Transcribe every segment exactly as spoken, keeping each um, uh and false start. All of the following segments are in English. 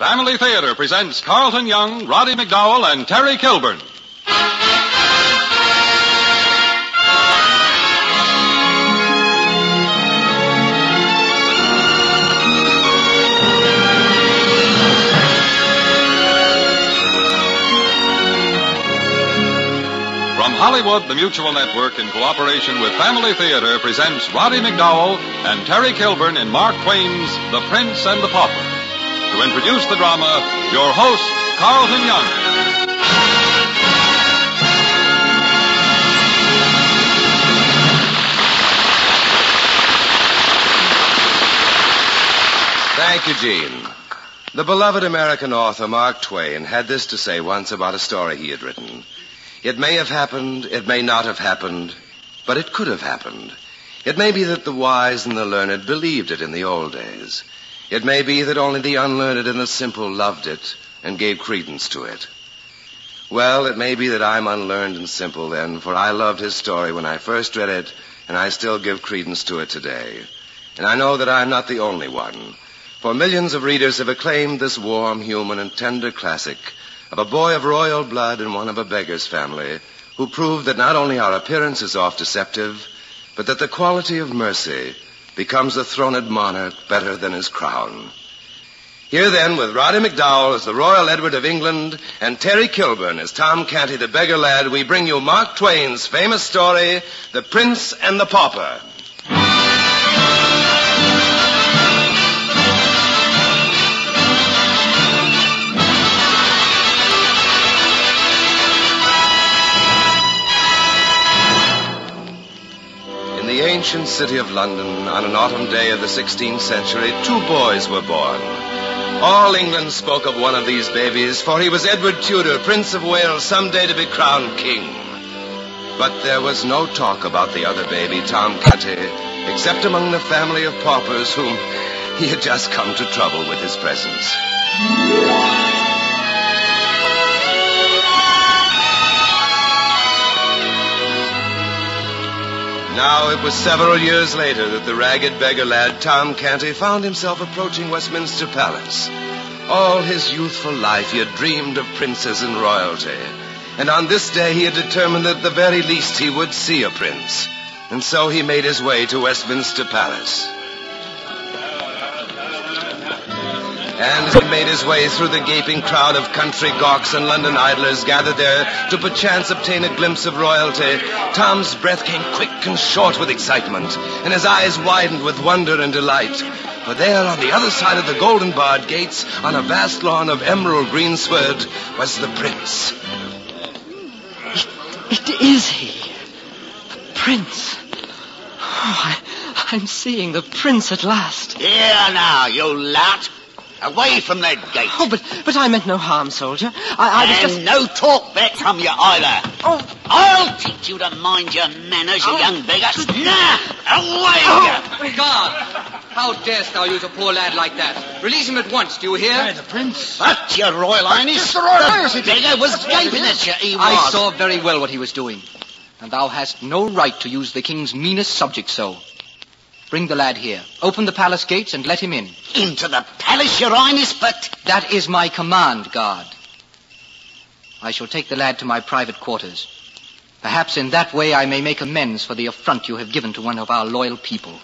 Family Theater presents Carlton Young, Roddy McDowell, and Terry Kilburn. From Hollywood, the Mutual Network, in cooperation with Family Theater, presents Roddy McDowell and Terry Kilburn in Mark Twain's The Prince and the Pauper. To introduce the drama, your host, Carlton Young. Thank you, Gene. The beloved American author Mark Twain had this to say once about a story he had written. It may have happened, it may not have happened, but it could have happened. It may be that the wise and the learned believed it in the old days. It may be that only the unlearned and the simple loved it and gave credence to it. Well, it may be that I'm unlearned and simple then, for I loved his story when I first read it, and I still give credence to it today. And I know that I'm not the only one, for millions of readers have acclaimed this warm, human, and tender classic of a boy of royal blood and one of a beggar's family, who proved that not only our appearance is oft deceptive, but that the quality of mercy becomes the throned monarch better than his crown. Here then, with Roddy McDowell as the Royal Edward of England and Terry Kilburn as Tom Canty the beggar lad, we bring you Mark Twain's famous story, The Prince and the Pauper. In the ancient city of London, on an autumn day of the sixteenth century, two boys were born. All England spoke of one of these babies, for he was Edward Tudor, Prince of Wales, someday to be crowned king. But there was no talk about the other baby, Tom Canty, except among the family of paupers whom he had just come to trouble with his presence. Now, it was several years later that the ragged beggar lad, Tom Canty, found himself approaching Westminster Palace. All his youthful life he had dreamed of princes and royalty. And on this day he had determined that at the very least he would see a prince. And so he made his way to Westminster Palace. And as he made his way through the gaping crowd of country gawks and London idlers gathered there to perchance obtain a glimpse of royalty, Tom's breath came quick and short with excitement, and his eyes widened with wonder and delight. For there, on the other side of the golden-barred gates, on a vast lawn of emerald greensward, was the prince. It, it is he. The prince. Oh, I, I'm seeing the prince at last. Here now, you lout. Away from that gate. Oh, but but I meant no harm, soldier. I, I was and just... no talk back from you either. Oh. I'll teach you to mind your manners, you Oh. young beggar. Now, away Oh. with you. Guard! How darest thou use a poor lad like that? Release him at once, do you hear? the prince. But, your Royal Highness, the Royal Highness, the it beggar was gaping at you, he was. I saw very well what he was doing. And thou hast no right to use the king's meanest subject so. Bring the lad here. Open the palace gates and let him in. Into the palace, your Highness, but... That is my command, guard. I shall take the lad to my private quarters. Perhaps in that way I may make amends for the affront you have given to one of our loyal people.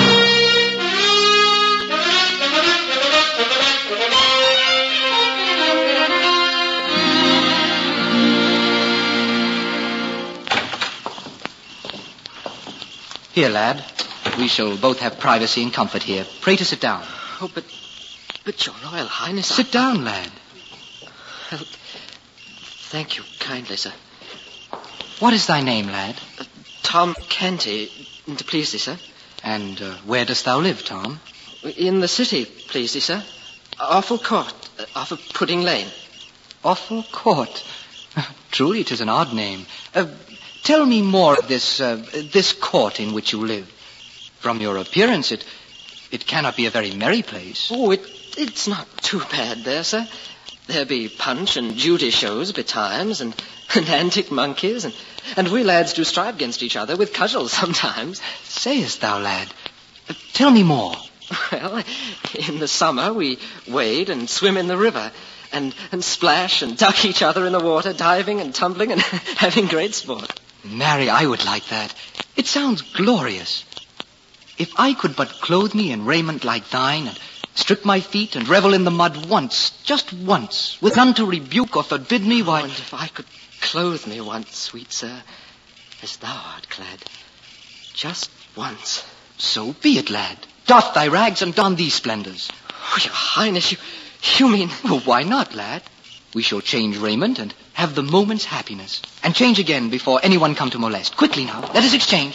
Here, lad. We shall both have privacy and comfort here. Pray to sit down. Oh, but... But, your Royal Highness... Sit down, lad. Well, thank you kindly, sir. What is thy name, lad? Uh, Tom Canty, to please thee, sir. And uh, where dost thou live, Tom? In the city, please thee, sir. Offal Court, uh, off of Pudding Lane. Offal Court. Truly, it is an odd name. Uh, tell me more of this, uh, this court in which you live. From your appearance, it, it cannot be a very merry place. Oh, it, it's not too bad there, sir. There be punch and Judy shows betimes, and, and antic monkeys, and, and we lads do strive against each other with cudgels sometimes. Sayest thou, lad? Uh, tell me more. Well, in the summer we wade and swim in the river and, and splash and duck each other in the water, diving and tumbling and having great sport. Mary, I would like that. It sounds glorious. If I could but clothe me in raiment like thine and strip my feet and revel in the mud once, just once, with none to rebuke or forbid me, why... Oh, and if I could clothe me once, sweet sir, as thou art clad, just once. So be it, lad. Doff thy rags and don these splendors. Oh, your highness, you, you mean... Well, why not, lad? We shall change raiment and have the moment's happiness. And change again before anyone come to molest. Quickly now, let us exchange.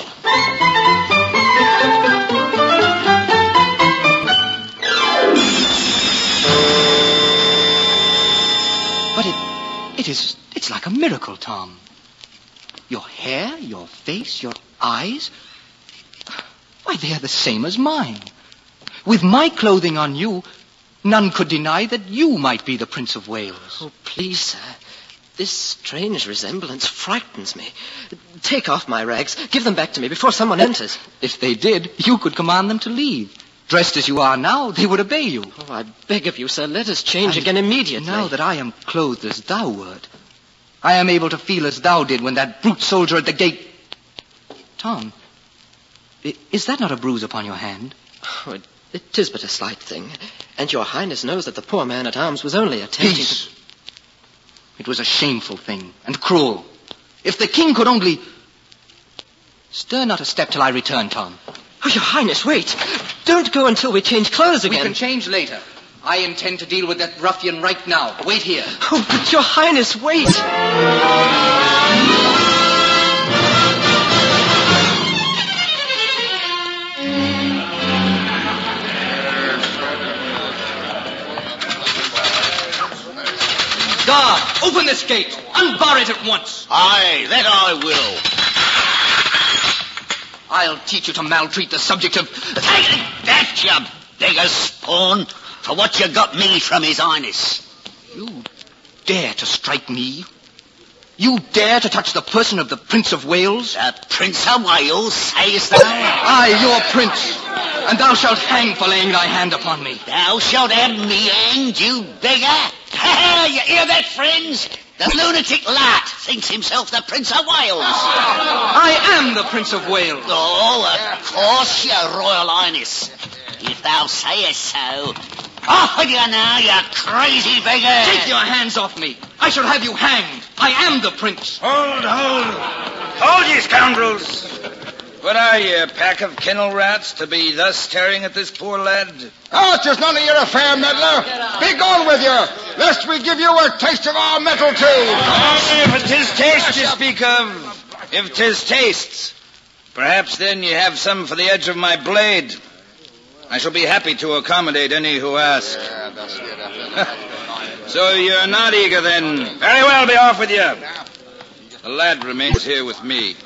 But it, it is, it's like a miracle, Tom. Your hair, your face, your eyes... Why, they are the same as mine. With my clothing on you, none could deny that you might be the Prince of Wales. Oh, please, sir. This strange resemblance frightens me. Take off my rags. Give them back to me before someone enters. If they did, you could command them to leave. Dressed as you are now, they would obey you. Oh, I beg of you, sir, let us change And again immediately. Now that I am clothed as thou wert, I am able to feel as thou did when that brute soldier at the gate... Tom, i- is that not a bruise upon your hand? Oh, it, it is but a slight thing. And your highness knows that the poor man at arms was only attempting Peace. to... It was a shameful thing and cruel. If the king could only... Stir not a step till I return, Tom. Oh, your highness, wait. Don't go until we change clothes We again. can change later. I intend to deal with that ruffian right now. Wait here. Oh, but your highness, wait. Guard, open this gate. Unbar it at once. Aye, that I will. I'll teach you to maltreat the subject of... Take that, you beggar spawn, for what you got me from his highness. You dare to strike me? You dare to touch the person of the Prince of Wales? The Prince of Wales, sayest thou? I, your prince, and thou shalt hang for laying thy hand upon me. Thou shalt have me hanged, you beggar. Ha! You hear that, friends? The lunatic lat thinks himself the Prince of Wales. I am the Prince of Wales. Oh, of course, your Royal Highness. If thou sayest so. Off with you now, you crazy beggar. Take your hands off me. I shall have you hanged. I am the prince. Hold, hold. Hold, ye scoundrels. What are ye, a pack of kennel rats, to be thus staring at this poor lad? Oh, 'tis none of your affair, meddler. Be gone with you, lest we give you a taste of our metal, too. Oh, if 'tis taste you speak of, if 'tis tastes, perhaps then ye have some for the edge of my blade. I shall be happy to accommodate any who ask. So you're not eager, then? Very well, be off with you. The lad remains here with me.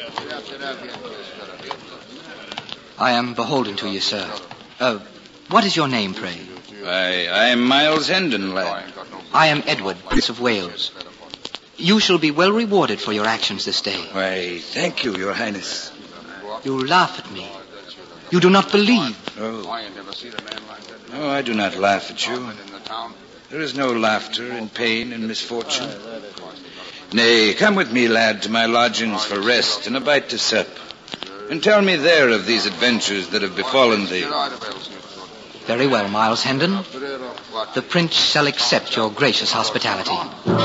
I am beholden to you, sir. Uh, what is your name, pray? I, I am Miles Hendon, lad. I am Edward, Prince of Wales. You shall be well rewarded for your actions this day. Why, thank you, your highness. You laugh at me. You do not believe. Oh. No, I do not laugh at you. There is no laughter in pain and misfortune. Nay, come with me, lad, to my lodgings for rest and a bite to sup. And tell me there of these adventures that have befallen thee. Very well, Miles Hendon. The prince shall accept your gracious hospitality.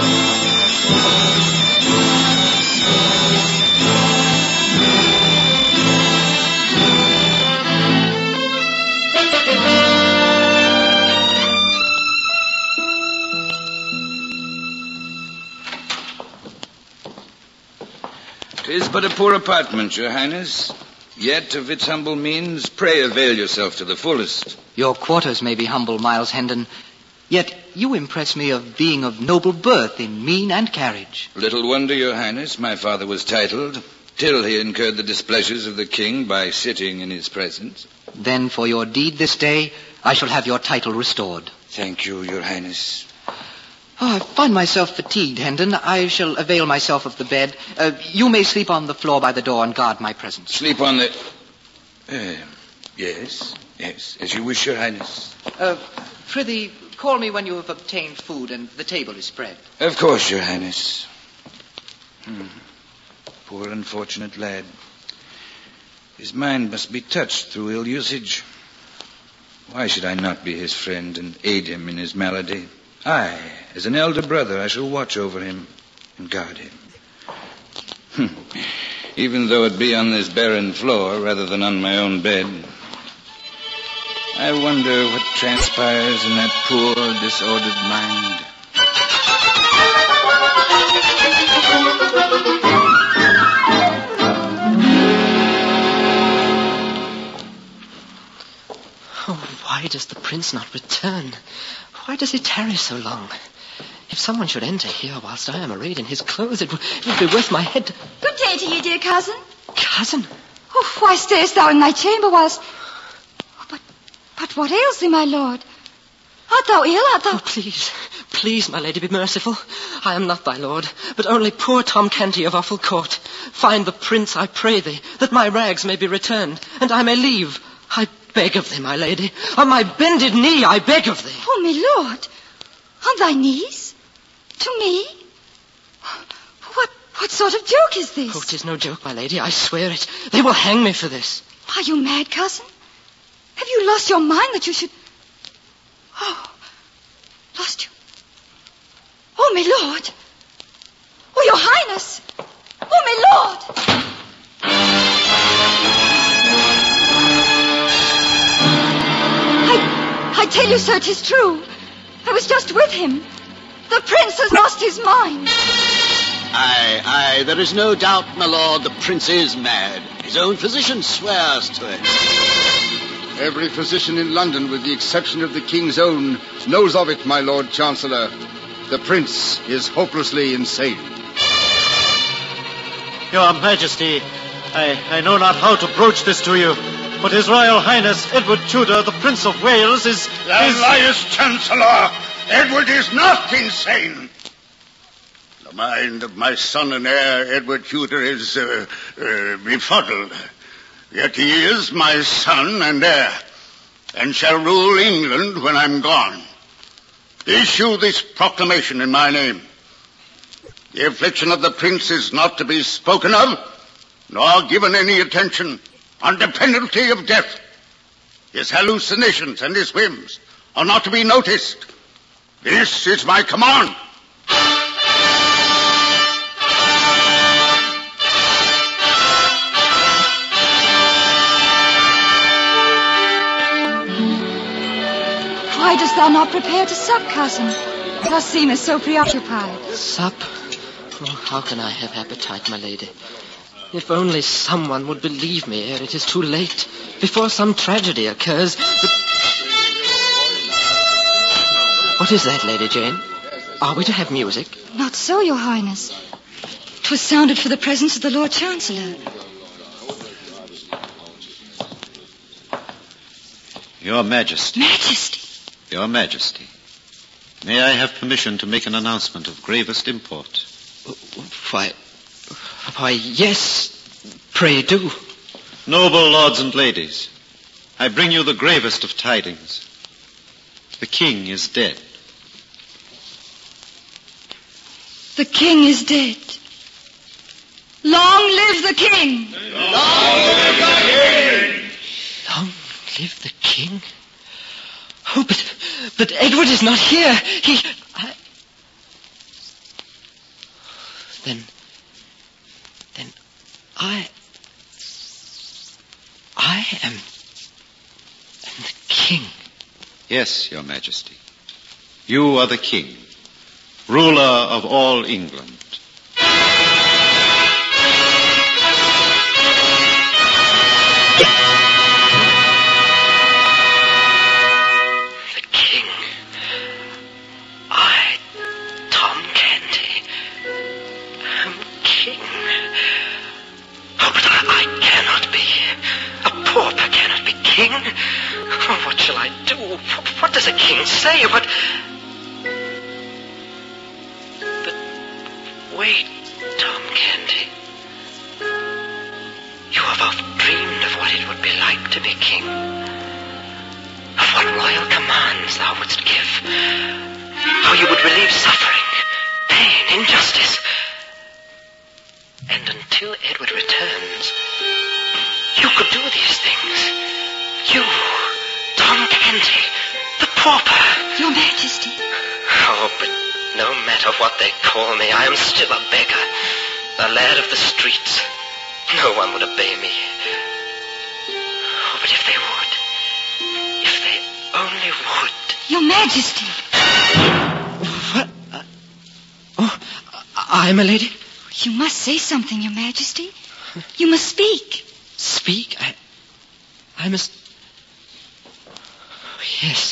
Tis but a poor apartment, your highness. Yet of its humble means, pray avail yourself to the fullest. Your quarters may be humble, Miles Hendon, yet you impress me of being of noble birth in mien and carriage. Little wonder, your highness, my father was titled, till he incurred the displeasures of the king by sitting in his presence. Then for your deed this day, I shall have your title restored. Thank you, your highness. Oh, I find myself fatigued, Hendon. I shall avail myself of the bed. Uh, you may sleep on the floor by the door and guard my presence. Sleep on the... Uh, yes, Yes, as you wish, Your Highness. Uh, prithee, call me when you have obtained food and the table is spread. Of course, Your Highness. Hmm. Poor unfortunate lad. His mind must be touched through ill usage. Why should I not be his friend and aid him in his malady? I, as an elder brother, I shall watch over him and guard him. Hmm. Even though it be on this barren floor rather than on my own bed. I wonder what transpires in that poor, disordered mind. Oh, why does the prince not return? Why does he tarry so long? If someone should enter here whilst I am arrayed in his clothes, it would, it would be worth my head to... Good day to you, dear cousin. Cousin? Oh, why stayest thou in thy chamber whilst... Oh, but, but what ails thee, my lord? Art thou ill? Art thou... Oh, please, please, my lady, be merciful. I am not thy lord, but only poor Tom Canty of Offal Court. Find the prince, I pray thee, that my rags may be returned, and I may leave. I beg of thee, my lady. On my bended knee, I beg of thee. Oh, my lord. On thy knees? To me? What what sort of joke is this? Oh, 'tis no joke, my lady, I swear it. They will hang me for this. Are you mad, cousin? Have you lost your mind that you should... Oh, lost you... Oh, my lord. Oh, your highness. Oh, my lord. I, I tell you, sir, 'tis true. I was just with him. The prince has lost his mind. Aye, aye, there is no doubt, my lord, the prince is mad. His own physician swears to it. Every physician in London, with the exception of the king's own, knows of it, my lord chancellor. The prince is hopelessly insane. Your Majesty, I, I know not how to broach this to you, but His Royal Highness Edward Tudor, the Prince of Wales, is... Thou is... liest, Chancellor! Edward is not insane. The mind of my son and heir, Edward Tudor, is uh, uh, befuddled. Yet he is my son and heir, and shall rule England when I'm gone. Issue this proclamation in my name. The affliction of the prince is not to be spoken of, nor given any attention, under penalty of death. His hallucinations and his whims are not to be noticed. This is my command. Why dost thou not prepare to sup, cousin? Thou seemest so preoccupied. Sup? Oh, how can I have appetite, my lady? If only someone would believe me ere it is too late, before some tragedy occurs. But... What is that, Lady Jane? Are we to have music? Not so, your highness. 'Twas sounded for the presence of the Lord Chancellor. Your Majesty. Majesty? Your Majesty. May I have permission to make an announcement of gravest import? Why, why, yes, pray do. Noble lords and ladies, I bring you the gravest of tidings. The king is dead. The king is dead. Long live the king! Long live the king! Long live the king? Oh, but, but Edward is not here. He... I... Then... Then I... I am... am the king. Yes, Your Majesty. You are the king, ruler of all England. The king. I, Tom Canty, am king. Oh, but I, I cannot be. A pauper cannot be king. Oh, what shall I do? What, what does a king say? What... But wait, Tom Canty. You have oft dreamed of what it would be like to be king. royal commands thou wouldst give. How you would relieve suffering, pain, injustice. And until Edward returns, you could do these things. You, Tom Canty, the pauper. Your Majesty. Oh, but no matter what they call me, I am still a beggar. A lad of the streets. No one would obey me. Oh, but if they would. If they only would. Your Majesty. What? Uh, oh, I, my lady? You must say something, Your Majesty. You must speak. Speak? I... I must... Oh, yes.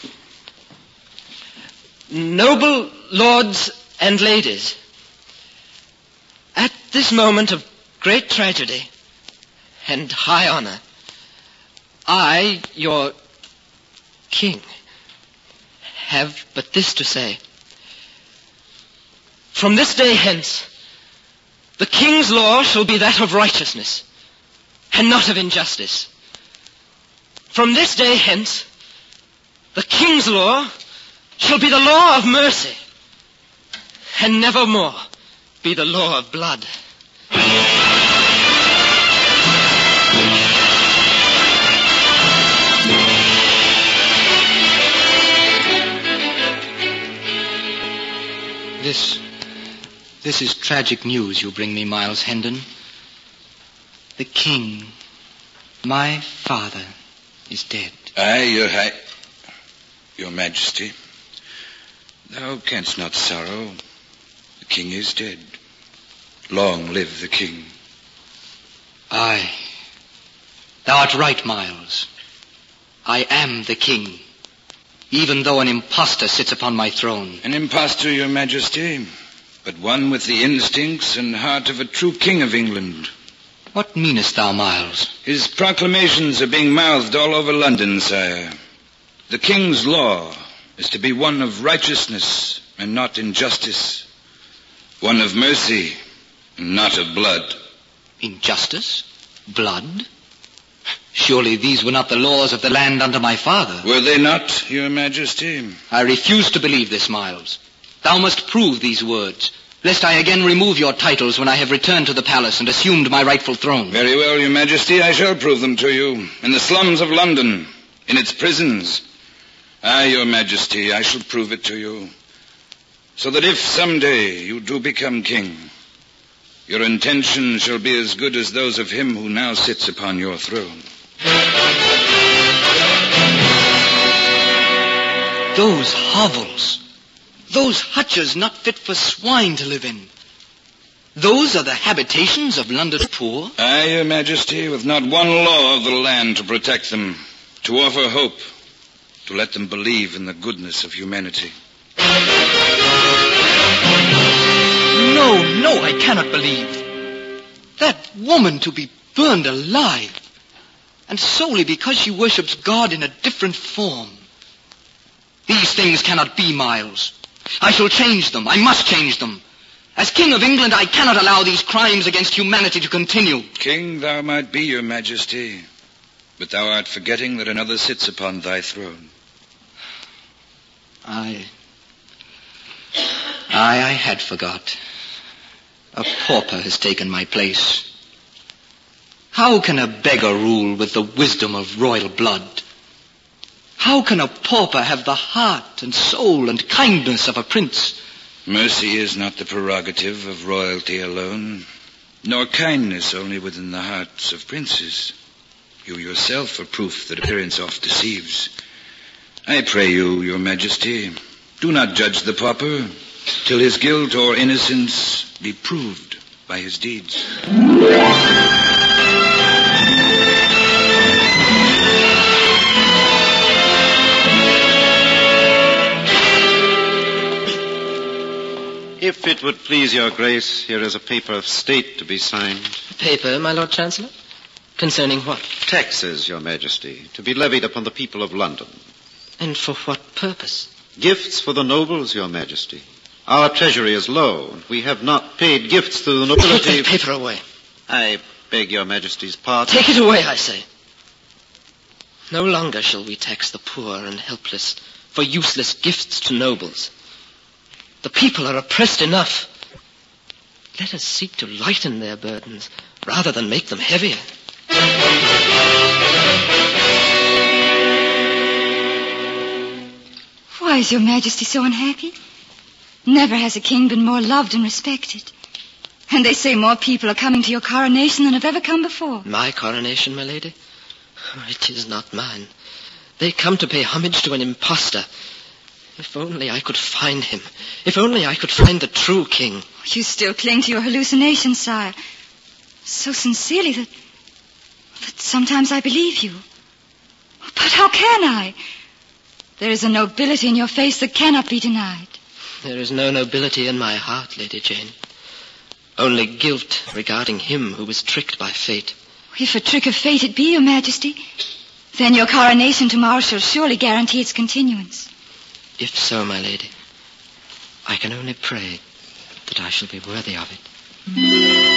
Noble lords and ladies, at this moment of great tragedy and high honor, I, your king, have but this to say. From this day hence, the king's law shall be that of righteousness and not of injustice. From this day hence, the king's law shall be the law of mercy, and never more be the law of blood. This, this is tragic news you bring me, Miles Hendon. The king, my father, is dead. Aye, your high... Your Majesty. Thou canst not sorrow. The king is dead. Long live the king. Aye. Thou art right, Miles. I am the king, even though an impostor sits upon my throne. An impostor, your Majesty, but one with the instincts and heart of a true king of England. What meanest thou, Miles? His proclamations are being mouthed all over London, sire. The king's law is to be one of righteousness and not injustice. One of mercy and not of blood. Injustice? Blood? Surely these were not the laws of the land under my father. Were they not, your Majesty? I refuse to believe this, Miles. Thou must prove these words, lest I again remove your titles when I have returned to the palace and assumed my rightful throne. Very well, your Majesty, I shall prove them to you. In the slums of London, in its prisons. Aye, your Majesty, I shall prove it to you. So that if someday you do become king, your intentions shall be as good as those of him who now sits upon your throne. Those hovels, those hutches not fit for swine to live in, those are the habitations of London's poor? Aye, your Majesty, with not one law of the land to protect them, to offer hope, to let them believe in the goodness of humanity. No, no, I cannot believe. That woman to be burned alive, and solely because she worships God in a different form. These things cannot be, Miles. I shall change them. I must change them. As King of England, I cannot allow these crimes against humanity to continue. King thou might be, your Majesty, but thou art forgetting that another sits upon thy throne. I... I, I had forgot. A pauper has taken my place. How can a beggar rule with the wisdom of royal blood? How can a pauper have the heart and soul and kindness of a prince? Mercy is not the prerogative of royalty alone, nor kindness only within the hearts of princes. You yourself are proof that appearance oft deceives. I pray you, your Majesty, do not judge the pauper till his guilt or innocence be proved by his deeds. If it would please your grace, here is a paper of state to be signed. Paper, my Lord Chancellor? Concerning what? Taxes, your Majesty, to be levied upon the people of London. And for what purpose? Gifts for the nobles, your Majesty. Our treasury is low, and we have not paid gifts to the nobility. Take that paper away. I beg your Majesty's pardon. Take it away, I say. No longer shall we tax the poor and helpless for useless gifts to nobles. The people are oppressed enough. Let us seek to lighten their burdens rather than make them heavier. Why is your Majesty so unhappy? Never has a king been more loved and respected. And they say more people are coming to your coronation than have ever come before. My coronation, my lady? It is not mine. They come to pay homage to an impostor. If only I could find him. If only I could find the true king. You still cling to your hallucinations, sire. So sincerely that, that sometimes I believe you. But how can I? There is a nobility in your face that cannot be denied. There is no nobility in my heart, Lady Jane. Only guilt regarding him who was tricked by fate. If a trick of fate it be, your Majesty, then your coronation tomorrow shall surely guarantee its continuance. If so, my lady, I can only pray that I shall be worthy of it.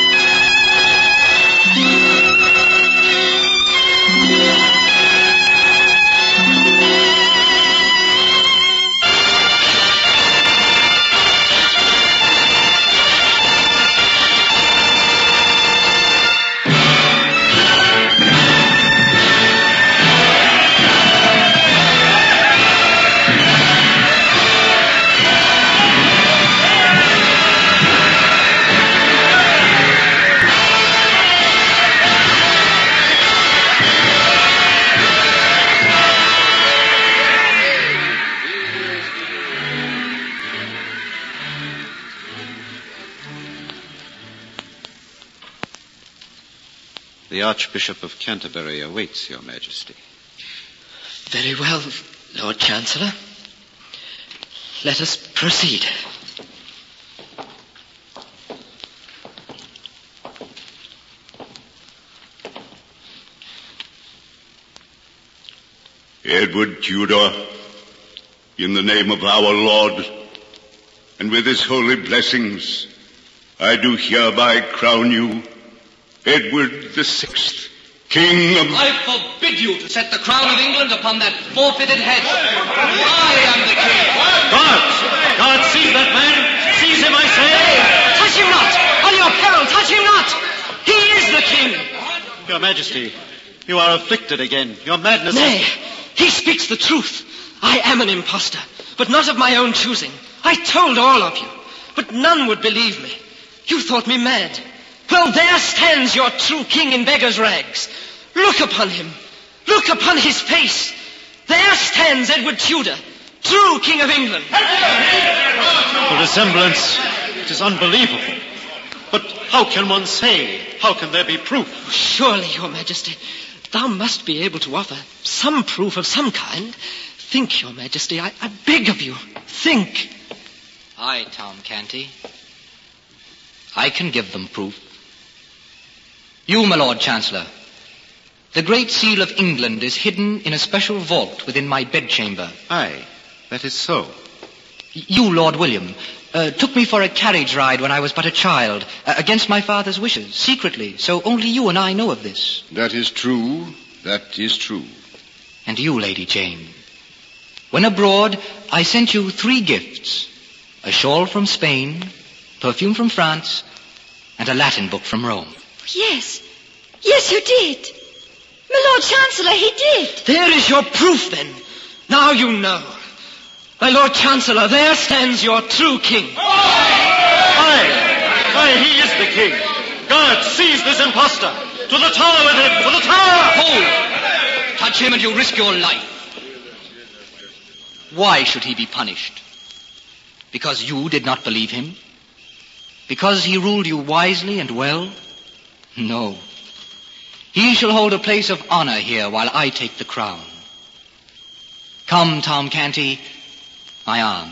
The Archbishop of Canterbury awaits your Majesty. Very well, Lord Chancellor. Let us proceed. Edward Tudor, in the name of our Lord, and with his holy blessings, I do hereby crown you Edward the Sixth, King of... I forbid you to set the crown of England upon that forfeited head. I am the king. Guards! Guards, seize that man! Seize him, I say! Touch him not! On your peril, touch him not! He is the king! Your Majesty, you are afflicted again. Your madness... Nay, he speaks the truth. I am an impostor, but not of my own choosing. I told all of you, but none would believe me. You thought me mad. Well, there stands your true king in beggar's rags. Look upon him. Look upon his face. There stands Edward Tudor, true king of England. The resemblance, it is unbelievable. But how can one say? How can there be proof? Surely, your Majesty, thou must be able to offer some proof of some kind. Think, your Majesty, I, I beg of you, think. Aye, Tom Canty. I can give them proof. You, my Lord Chancellor, the Great Seal of England is hidden in a special vault within my bedchamber. Aye, that is so. You, Lord William, uh, took me for a carriage ride when I was but a child, uh, against my father's wishes, secretly, so only you and I know of this. That is true. That is true. And you, Lady Jane, when abroad, I sent you three gifts. A shawl from Spain, perfume from France, and a Latin book from Rome. Yes. Yes, you did. My Lord Chancellor, he did. There is your proof, then. Now you know. My Lord Chancellor, there stands your true king. Aye! Aye, he is the king. Guards, seize this impostor. To the tower with him! To the tower! Hold! Touch him and you risk your life. Why should he be punished? Because you did not believe him? Because he ruled you wisely and well? No. He shall hold a place of honor here while I take the crown. Come, Tom Canty, my arm.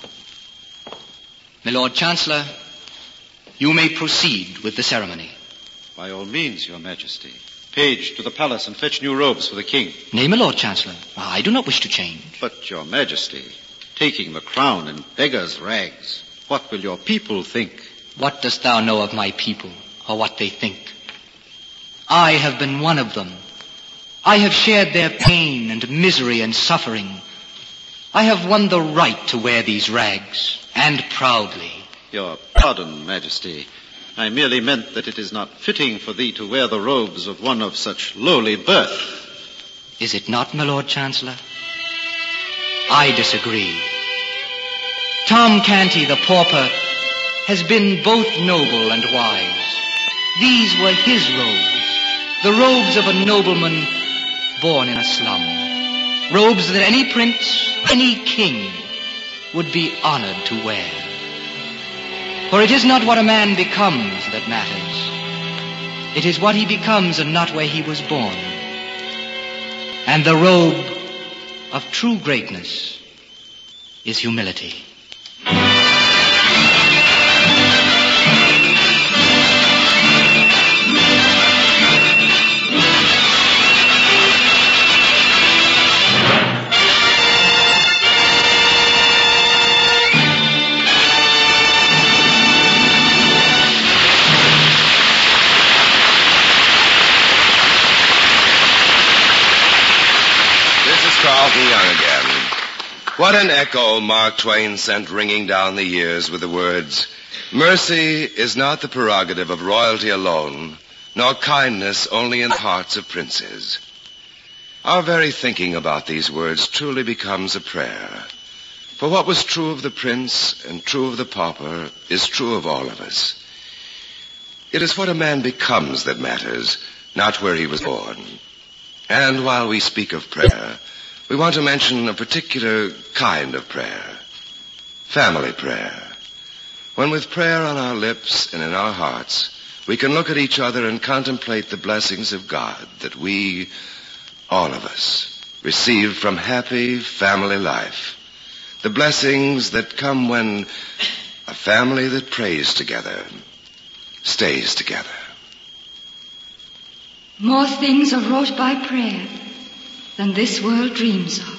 My Lord Chancellor, you may proceed with the ceremony. By all means, your Majesty. Page, to the palace and fetch new robes for the king. Nay, my Lord Chancellor, I do not wish to change. But, your Majesty, taking the crown in beggar's rags, what will your people think? What dost thou know of my people, or what they think? I have been one of them, I have shared their pain and misery and suffering. I have won the right to wear these rags, and proudly. Your pardon, Majesty. I merely meant that it is not fitting for thee to wear the robes of one of such lowly birth. Is it not, my Lord Chancellor? I disagree. Tom Canty, the pauper, has been both noble and wise. These were his robes, the robes of a nobleman born in a slum. Robes that any prince, any king, would be honored to wear. For it is not what a man becomes that matters. It is what he becomes and not where he was born. And the robe of true greatness is humility. Carlton Young again. What an echo Mark Twain sent ringing down the years with the words, "Mercy is not the prerogative of royalty alone, nor kindness only in the hearts of princes." Our very thinking about these words truly becomes a prayer. For what was true of the prince and true of the pauper is true of all of us. It is what a man becomes that matters, not where he was born. And while we speak of prayer, we want to mention a particular kind of prayer. Family prayer. When with prayer on our lips and in our hearts, we can look at each other and contemplate the blessings of God that we, all of us, receive from happy family life. The blessings that come when a family that prays together stays together. More things are wrought by prayer than this world dreams of.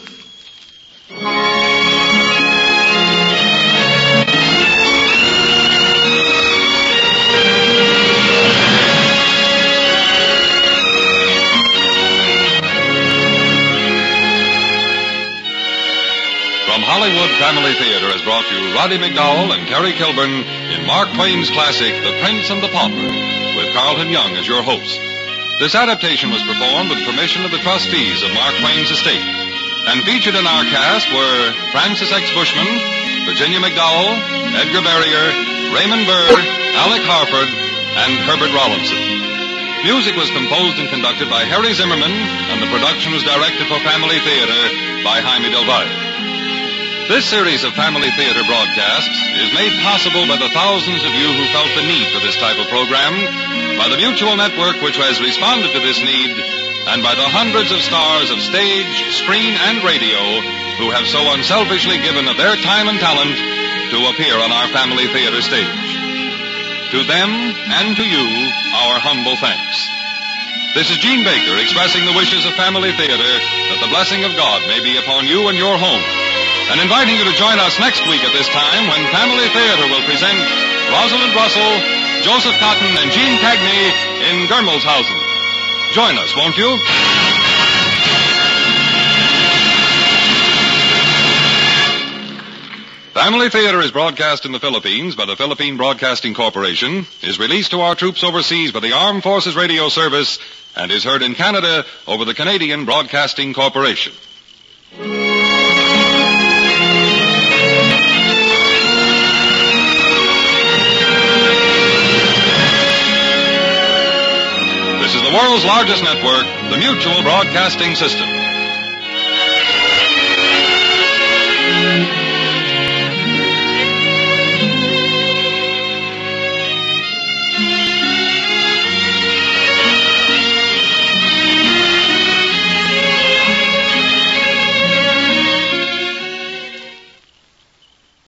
From Hollywood Family Theater has brought you Roddy McDowell and Terry Kilburn in Mark Twain's classic, The Prince and the Pauper, with Carlton Young as your host. This adaptation was performed with permission of the trustees of Mark Twain's estate. And featured in our cast were Francis X. Bushman, Virginia McDowell, Edgar Barrier, Raymond Burr, Alec Harford, and Herbert Rollinson. Music was composed and conducted by Harry Zimmerman, and the production was directed for Family Theater by Jaime Del Valle. This series of Family Theater broadcasts is made possible by the thousands of you who felt the need for this type of program, by the Mutual Network which has responded to this need, and by the hundreds of stars of stage, screen, and radio who have so unselfishly given of their time and talent to appear on our Family Theater stage. To them and to you, our humble thanks. This is Gene Baker expressing the wishes of Family Theater that the blessing of God may be upon you and your home, and inviting you to join us next week at this time when Family Theater will present Rosalind Russell, Joseph Cotton, and Gene Cagney in Germelshausen. Join us, won't you? Family Theater is broadcast in the Philippines by the Philippine Broadcasting Corporation, is released to our troops overseas by the Armed Forces Radio Service, and is heard in Canada over the Canadian Broadcasting Corporation. This is the world's largest network, the Mutual Broadcasting System.